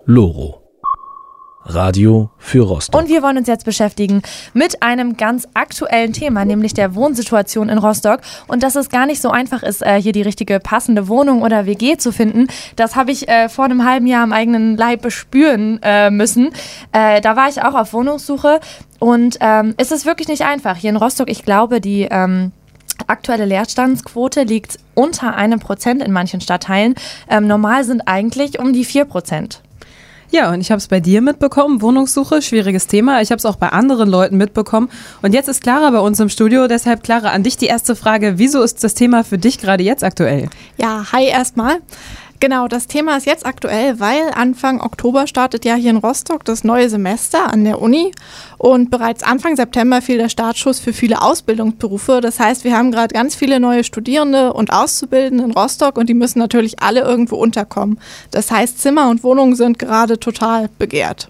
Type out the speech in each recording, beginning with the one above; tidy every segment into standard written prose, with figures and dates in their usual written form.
LoRo. Radio für Rostock. Und wir wollen uns jetzt beschäftigen mit einem ganz aktuellen Thema, nämlich der Wohnsituation in Rostock. Und dass es gar nicht so einfach ist, hier die richtige passende Wohnung oder WG zu finden, das habe ich vor einem halben Jahr am eigenen Leib bespüren müssen. Da war ich auch auf Wohnungssuche und es ist wirklich nicht einfach. Hier in Rostock, ich glaube, die aktuelle Leerstandsquote liegt unter 1% in manchen Stadtteilen. Normal sind eigentlich um die 4%. Ja, und ich habe es bei dir mitbekommen, Wohnungssuche, schwieriges Thema. Ich habe es auch bei anderen Leuten mitbekommen. Und jetzt ist Clara bei uns im Studio. Deshalb, Clara, an dich die erste Frage. Wieso ist das Thema für dich gerade jetzt aktuell? Ja, hi erstmal. Genau, das Thema ist jetzt aktuell, weil Anfang Oktober startet ja hier in Rostock das neue Semester an der Uni und bereits Anfang September fiel der Startschuss für viele Ausbildungsberufe. Das heißt, wir haben gerade ganz viele neue Studierende und Auszubildende in Rostock und die müssen natürlich alle irgendwo unterkommen. Das heißt, Zimmer und Wohnungen sind gerade total begehrt.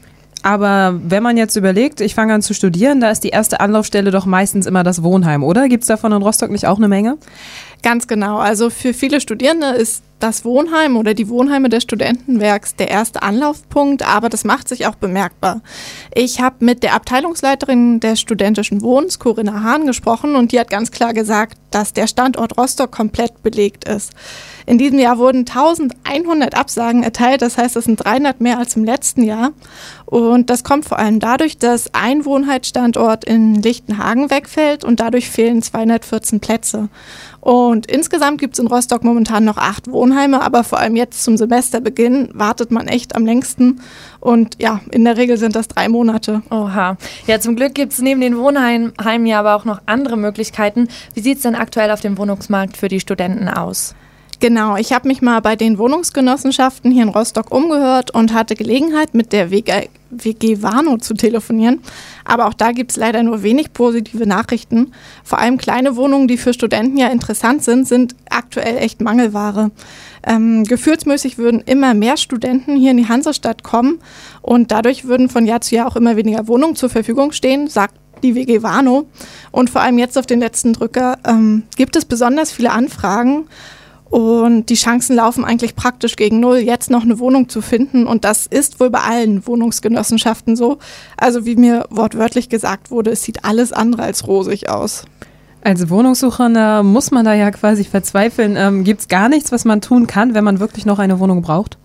Aber wenn man jetzt überlegt, ich fange an zu studieren, da ist die erste Anlaufstelle doch meistens immer das Wohnheim, oder? Gibt es davon in Rostock nicht auch eine Menge? Ganz genau. Also für viele Studierende ist das Wohnheim oder die Wohnheime des Studentenwerks der erste Anlaufpunkt, aber das macht sich auch bemerkbar. Ich habe mit der Abteilungsleiterin des studentischen Wohnens, Corinna Hahn, gesprochen und die hat ganz klar gesagt, dass der Standort Rostock komplett belegt ist. In diesem Jahr wurden 1100 Absagen erteilt, das heißt, es sind 300 mehr als im letzten Jahr. Und das kommt vor allem dadurch, dass ein Wohnheitsstandort in Lichtenhagen wegfällt und dadurch fehlen 214 Plätze. Und insgesamt gibt es in Rostock momentan noch 8 Wohnheime, aber vor allem jetzt zum Semesterbeginn wartet man echt am längsten. Und ja, in der Regel sind das 3 Monate. Oha. Ja, zum Glück gibt es neben den Wohnheimen ja aber auch noch andere Möglichkeiten. Wie sieht es denn aktuell auf dem Wohnungsmarkt für die Studenten aus? Genau, ich habe mich mal bei den Wohnungsgenossenschaften hier in Rostock umgehört und hatte Gelegenheit, mit der WG Warnow zu telefonieren. Aber auch da gibt es leider nur wenig positive Nachrichten. Vor allem kleine Wohnungen, die für Studenten ja interessant sind aktuell echt Mangelware. Gefühlsmäßig würden immer mehr Studenten hier in die Hansestadt kommen und dadurch würden von Jahr zu Jahr auch immer weniger Wohnungen zur Verfügung stehen, sagt die WG Warnow. Und vor allem jetzt auf den letzten Drücker gibt es besonders viele Anfragen. Und die Chancen laufen eigentlich praktisch gegen null, jetzt noch eine Wohnung zu finden. Und das ist wohl bei allen Wohnungsgenossenschaften so. Also wie mir wortwörtlich gesagt wurde, es sieht alles andere als rosig aus. Als Wohnungssuchender muss man da ja quasi verzweifeln. Gibt es gar nichts, was man tun kann, wenn man wirklich noch eine Wohnung braucht?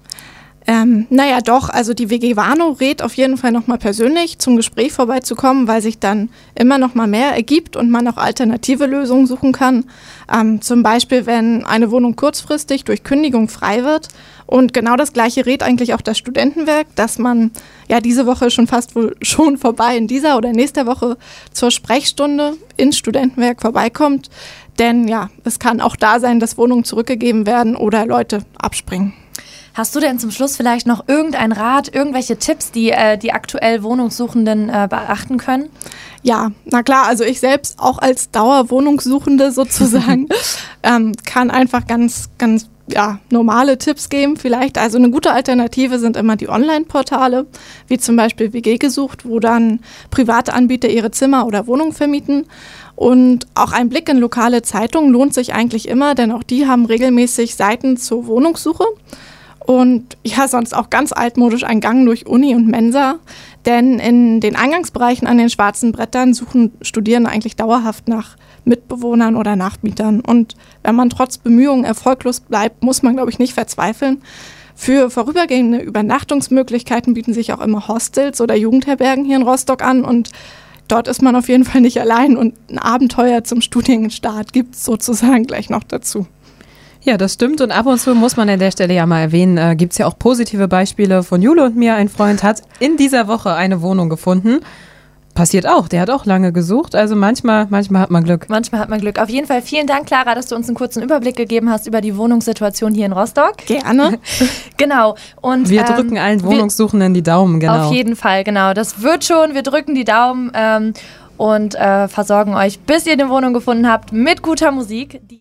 Naja doch, also die WG Warnow rät auf jeden Fall nochmal persönlich zum Gespräch vorbeizukommen, weil sich dann immer noch mal mehr ergibt und man auch alternative Lösungen suchen kann. Zum Beispiel, wenn eine Wohnung kurzfristig durch Kündigung frei wird. Und genau das Gleiche rät eigentlich auch das Studentenwerk, dass man ja diese Woche schon fast wohl schon vorbei in dieser oder nächster Woche zur Sprechstunde ins Studentenwerk vorbeikommt. Denn ja, es kann auch da sein, dass Wohnungen zurückgegeben werden oder Leute abspringen. Hast du denn zum Schluss vielleicht noch irgendeinen Rat, irgendwelche Tipps, die die aktuell Wohnungssuchenden beachten können? Ja, na klar, also ich selbst auch als Dauerwohnungssuchende sozusagen kann einfach ganz normale Tipps geben vielleicht. Also eine gute Alternative sind immer die Online-Portale, wie zum Beispiel WG gesucht, wo dann private Anbieter ihre Zimmer oder Wohnungen vermieten. Und auch ein Blick in lokale Zeitungen lohnt sich eigentlich immer, denn auch die haben regelmäßig Seiten zur Wohnungssuche. Und ja, sonst auch ganz altmodisch ein Gang durch Uni und Mensa, denn in den Eingangsbereichen an den schwarzen Brettern suchen Studierende eigentlich dauerhaft nach Mitbewohnern oder Nachmietern. Und wenn man trotz Bemühungen erfolglos bleibt, muss man, glaube ich, nicht verzweifeln. Für vorübergehende Übernachtungsmöglichkeiten bieten sich auch immer Hostels oder Jugendherbergen hier in Rostock an und dort ist man auf jeden Fall nicht allein und ein Abenteuer zum Studienstart gibt es sozusagen gleich noch dazu. Ja, das stimmt und ab und zu muss man an der Stelle ja mal erwähnen, gibt es ja auch positive Beispiele von Jule und mir. Ein Freund hat in dieser Woche eine Wohnung gefunden. Passiert auch, der hat auch lange gesucht, also manchmal hat man Glück. Manchmal hat man Glück. Auf jeden Fall vielen Dank, Clara, dass du uns einen kurzen Überblick gegeben hast über die Wohnungssituation hier in Rostock. Gerne. Genau. Und wir drücken allen Wohnungssuchenden die Daumen, genau. Auf jeden Fall, genau. Das wird schon, wir drücken die Daumen und versorgen euch, bis ihr eine Wohnung gefunden habt, mit guter Musik.